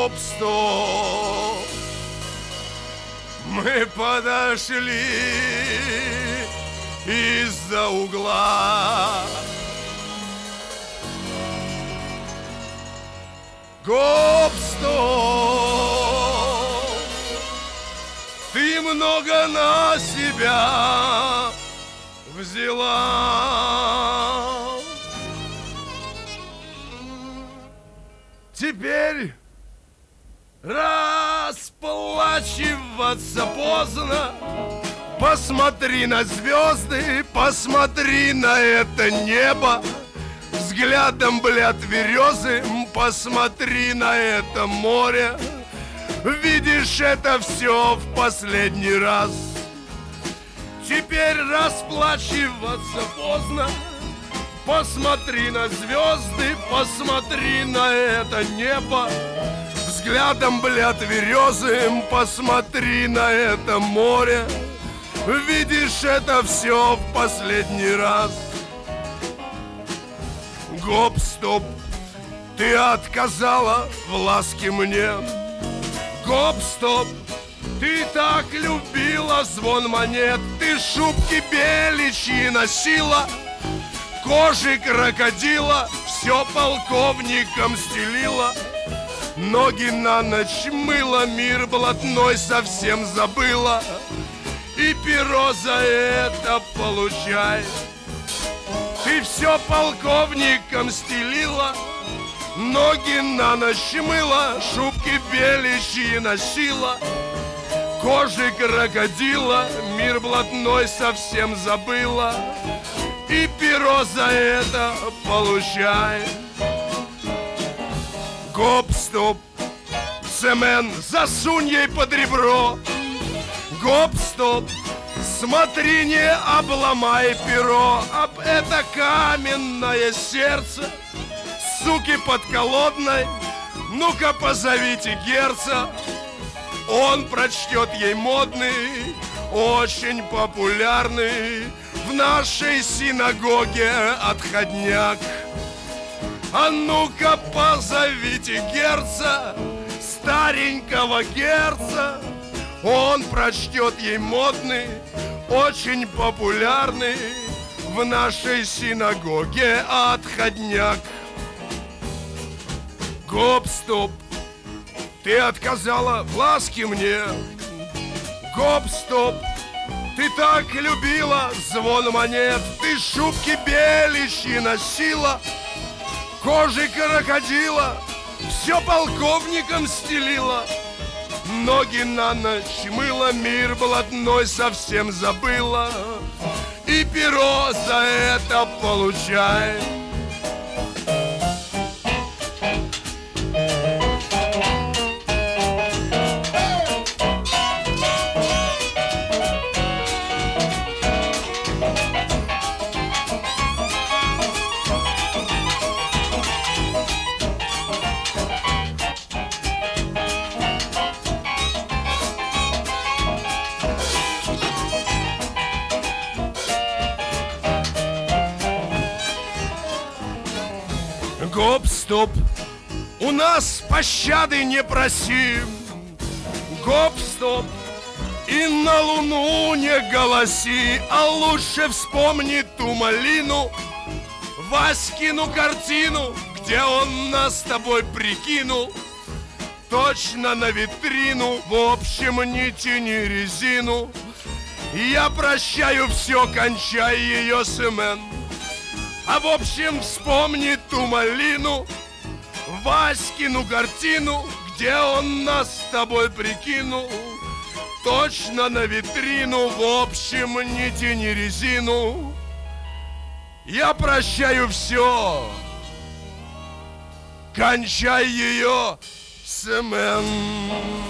Гоп-стоп, мы подошли из-за угла. Гоп-стоп, ты много на себя взяла. Теперь расплачиваться поздно. Посмотри на звезды, посмотри на это небо. Взглядом, блядь, березы, посмотри на это море. Видишь, это все в последний раз. Теперь расплачиваться поздно. Посмотри на звезды, посмотри на это небо. Взглядом, блядь, березы, посмотри на это море. Видишь, это все в последний раз. Гоп-стоп, ты отказала в ласке мне. Гоп-стоп, ты так любила звон монет. Ты шубки беличьи носила, кожи крокодила, все полковником стелила. Ноги на ночь мыла, мир блатной совсем забыла. И перо за это получай. Ты все полковником стелила, ноги на ночь мыла, шубки беличьи носила, кожи крокодила, мир блатной совсем забыла. И перо за это получай. Гоп-стоп, цемент засунь ей под ребро. Гоп-стоп, смотри, не обломай перо об это каменное сердце. Суки подколодной, ну-ка позовите Герца. Он прочтет ей модный, очень популярный в нашей синагоге отходняк. А ну-ка позовите Герца, старенького Герца. Он прочтет ей модный, очень популярный в нашей синагоге отходняк. Гоп-стоп, ты отказала в ласке мне. Гоп-стоп, ты так любила звон монет. Ты шубки беличьи носила, кожи крокодила, все полковником стелила. Ноги на ночь мыла, мир блатной совсем забыла. И перо за это получай. Гоп-стоп, у нас пощады не просим. Гоп-стоп, и на луну не голоси, а лучше вспомни ту малину, Васькину картину, где он нас с тобой прикинул. Точно на витрину, в общем, не тяни резину. Я прощаю все, кончай ее, Семен. А в общем, вспомни ту малину, Васькину картину, где он нас с тобой прикинул. Точно на витрину, в общем, не тяни резину. Я прощаю все, кончай ее, Семен.